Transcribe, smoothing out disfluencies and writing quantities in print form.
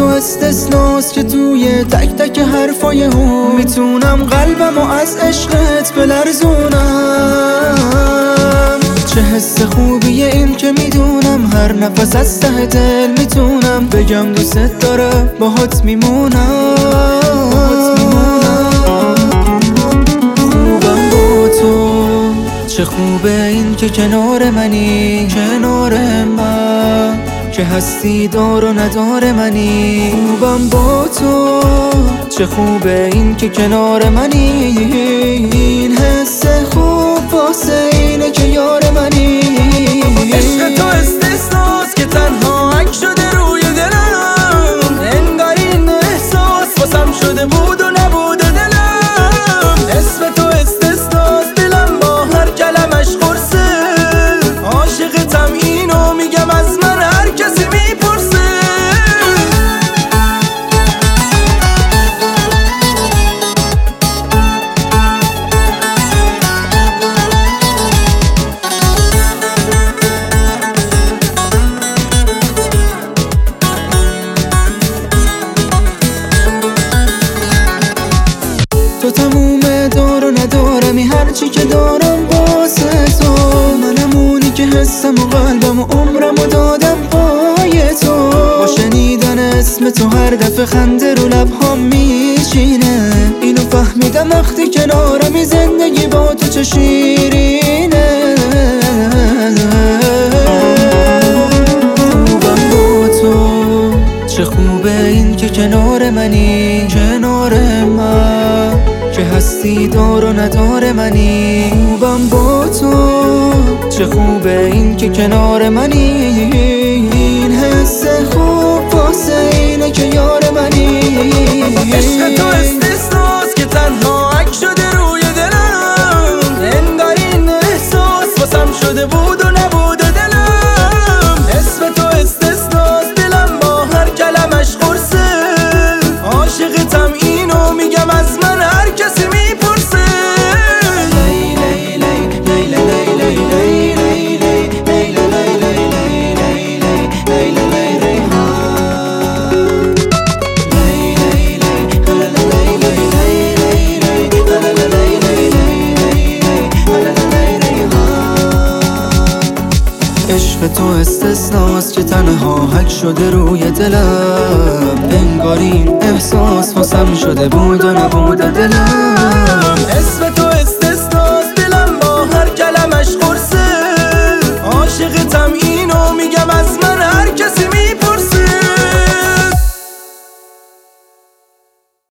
استثناست که توی تک تک حرفای اون میتونم قلبمو از عشقت بلرزونم. چه حس خوبیه این که میدونم هر نفس از ته دل میتونم بگم دوست دارم باهات میمونم. خوبم با تو، چه خوبه این که کنار منی، کنار من که هستی دار و ندار منی. خوبم با تو، چه خوبه این که کنار منی، این حس خوب واسه اینه که یار منی. عشق تو استثناست که تنها عکس شده روی دلم، انگار این احساس واسم شده بود و نبوده دلم. اسم تو استثناست، دلم با هر کلمش قرصه، عاشقتم اینو میگم از من هر کسی میپرسه. تو تموم دار و ندارمی، هرچی که دارم واسه تو. منم اونی که حسم و قلبم و عمرم و دادم پای تو. با شنیدن اسم تو هر دفعه خنده رو لبهام میچینه، اینو فهمیدم وقتی کنارمی زندگی با تو چه شیرینه. خوبم با تو، چه خوبه این که کنار منی، کنار من که هستی دار و ندار منی. خوبم با تو، چه خوبه این که کنار منی، این حس خوب واسه اینه که یار منی. عشق تو استثناست که تنها عکس شده روی دلم، انگار این احساس واسم شده بود و نبوده دلم. اسم تو استثناست، دلم با هر کلمش قرصه، عاشقتم اینو میگم از من هر کسی میپرسه. عشق تو استثناست که تنها حک شده روی دلم، انگار این احساس واسم شده بود و نبوده دلم.